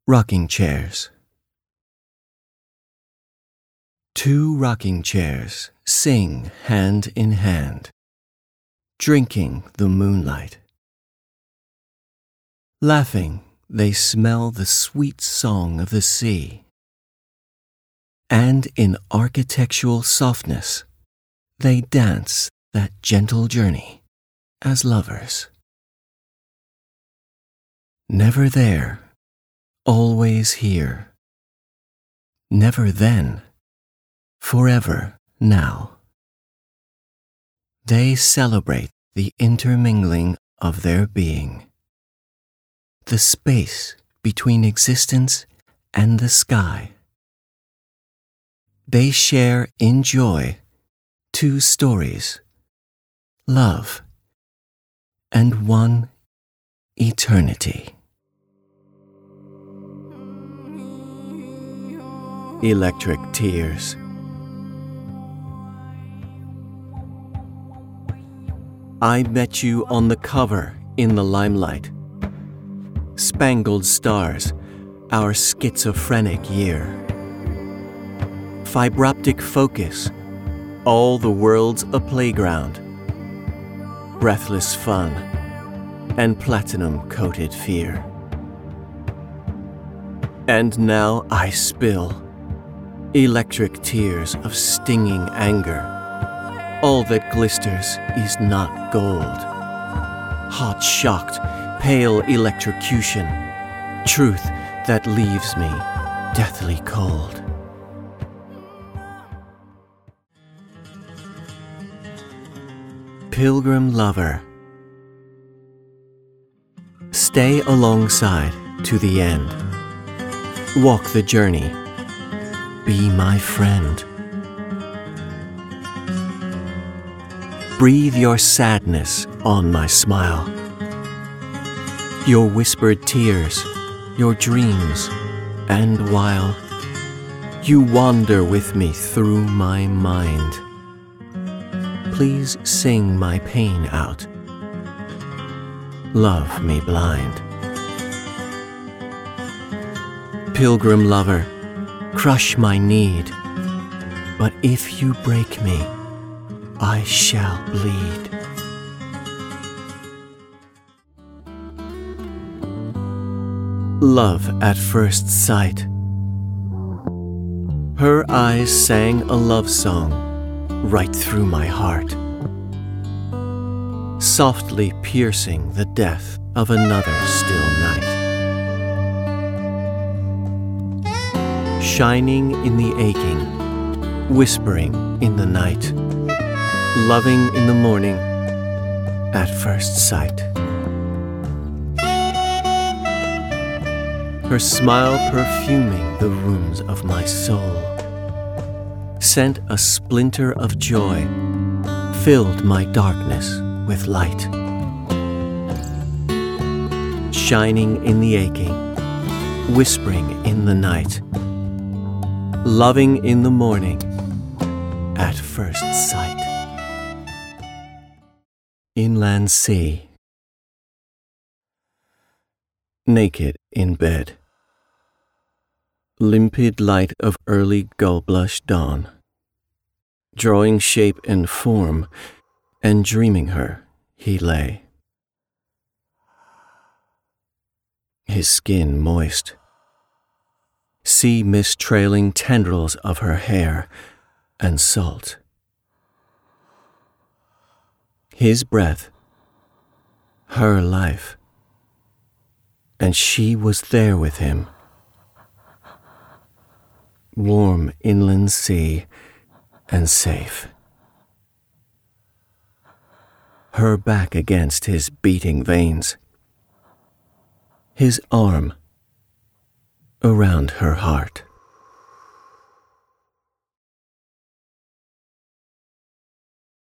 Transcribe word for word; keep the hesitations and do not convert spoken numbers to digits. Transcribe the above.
Rocking chairs. Two rocking chairs sing hand in hand, drinking the moonlight. Laughing, they smell the sweet song of the sea. And in architectural softness, they dance that gentle journey as lovers. Never there, always here. Never then, forever now. They celebrate the intermingling of their being, the space between existence and the sky. They share in joy two stories, love and one eternity. Electric tears. I met you on the cover in the limelight. Spangled stars, our schizophrenic year. Fibroptic focus, all the world's a playground. Breathless fun and platinum-coated fear. And now I spill electric tears of stinging anger. All that glisters is not gold. Hot shocked, pale electrocution. Truth that leaves me deathly cold. Pilgrim lover, stay alongside to the end. Walk the journey. Be my friend. Breathe your sadness on my smile. Your whispered tears, your dreams, and while you wander with me through my mind, please sing my pain out. Love me blind. Pilgrim lover, crush my need, but if you break me, I shall bleed. Love at first sight. Her eyes sang a love song right through my heart, softly piercing the death of another still night. Shining in the aching, whispering in the night, loving in the morning at first sight. Her smile perfuming the rooms of my soul sent a splinter of joy, filled my darkness with light. Shining in the aching, whispering in the night, loving in the morning at first sight. Inland sea. Naked in bed. Limpid light of early gull-blush dawn, drawing shape and form, and dreaming her he lay. His skin moist, sea mist trailing tendrils of her hair, and salt. His breath, her life, and she was there with him. Warm inland sea and safe. Her back against his beating veins, his arm around her heart.